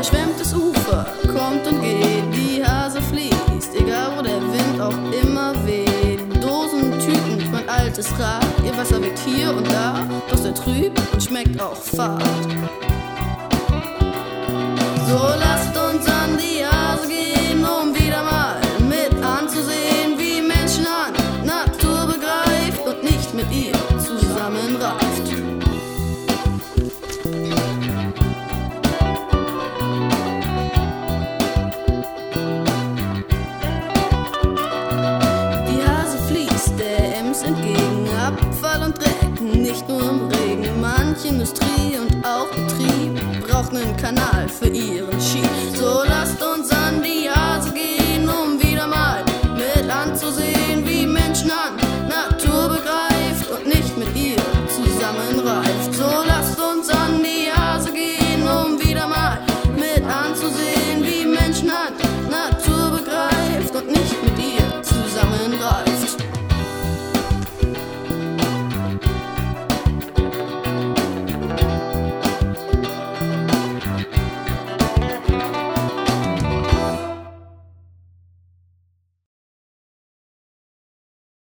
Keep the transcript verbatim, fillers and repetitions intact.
Überschwemmtes Ufer kommt und geht, die Hase fließt, egal wo der Wind auch immer weht. Dosen, Tüten, mein altes Rad, ihr Wasser weht hier und da, doch sehr trüb und schmeckt auch fad. So lasst uns an die Hase gehen, um wieder mal mit anzusehen, wie Menschen an Natur begreift und nicht mit ihr zusammenreift. Entgegen Abfall und Dreck, nicht nur im Regen. Manche Industrie und auch Betrieb braucht einen Kanal für ihren Ski. So lasst uns an die Hase gehen, um wieder mal mit anzusehen, wie Menschen an Natur begreift und nicht mit ihr zusammenreift. So lasst uns an die Hase gehen, um wieder mal mit anzusehen, wie Menschen an